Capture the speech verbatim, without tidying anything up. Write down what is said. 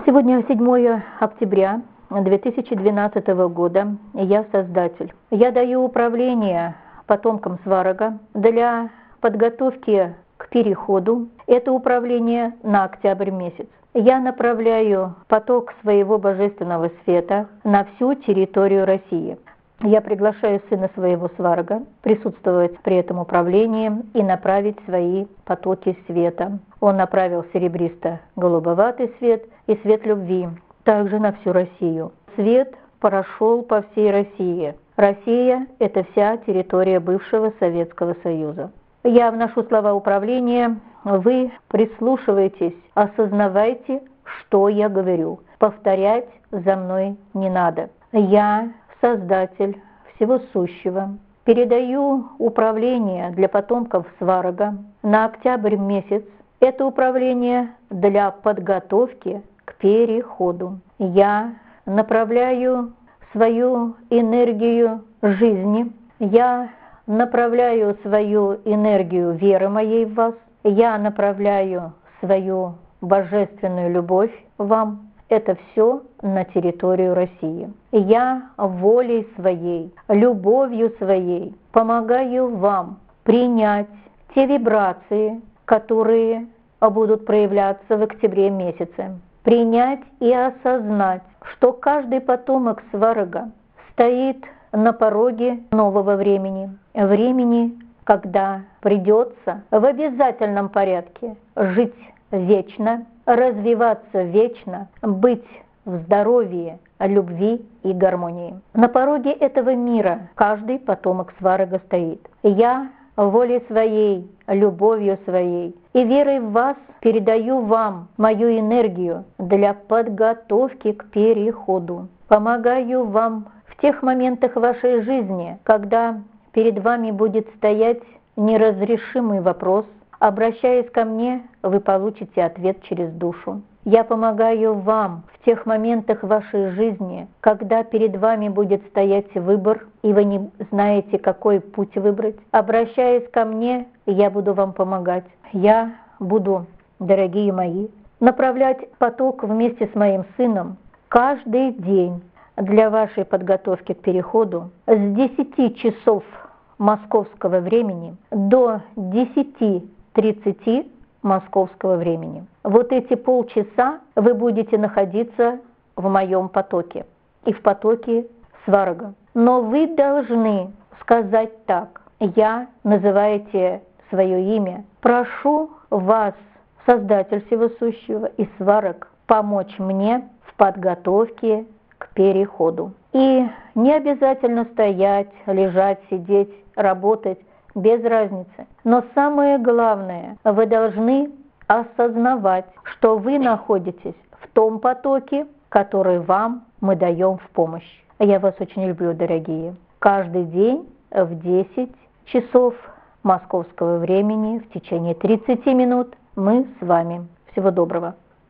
Сегодня седьмое октября две тысячи двенадцатого года. Я Создатель. Я даю управление потомкам Сварога для подготовки к переходу. Это управление на октябрь месяц. Я направляю поток своего божественного света на всю территорию России. Я приглашаю сына своего Сварога присутствовать при этом управлении и направить свои потоки света. Он направил серебристо-голубоватый свет и свет любви также на всю Россию. Свет прошел по всей России. Россия – это вся территория бывшего Советского Союза. Я вношу слова управления, вы прислушивайтесь, осознавайте, что я говорю. Повторять за мной не надо. Я Создатель всего сущего. Передаю управление для потомков Сварога на октябрь месяц. Это управление для подготовки к переходу. Я направляю свою энергию жизни. Я направляю свою энергию веры моей в вас. Я направляю свою божественную любовь вам. Это все на территорию России. Я волей своей, любовью своей помогаю вам принять те вибрации, которые будут проявляться в октябре месяце. Принять и осознать, что каждый потомок Сварога стоит на пороге нового времени. Времени, когда придется в обязательном порядке жить вечно, развиваться вечно, быть в здоровье, любви и гармонии. На пороге этого мира каждый потомок Сварога стоит. Я волей своей, любовью своей и верой в вас передаю вам мою энергию для подготовки к переходу. Помогаю вам в тех моментах вашей жизни, когда перед вами будет стоять неразрешимый вопрос. Обращаясь ко мне, вы получите ответ через душу. Я помогаю вам в тех моментах вашей жизни, когда перед вами будет стоять выбор, и вы не знаете, какой путь выбрать. Обращаясь ко мне, я буду вам помогать. Я буду, дорогие мои, направлять поток вместе с моим сыном каждый день для вашей подготовки к переходу с десяти часов московского времени до десяти тридцати московского времени. Вот эти полчаса вы будете находиться в моем потоке и в потоке Сварога. Но вы должны сказать так: я, называете свое имя, прошу вас, Создатель всего сущего и Сварог, помочь мне в подготовке к переходу. И не обязательно стоять, лежать, сидеть, работать, без разницы. Но самое главное, вы должны осознавать, что вы находитесь в том потоке, который вам мы даем в помощь. Я вас очень люблю, дорогие. Каждый день в десять часов московского времени в течение тридцати минут мы с вами. Всего доброго.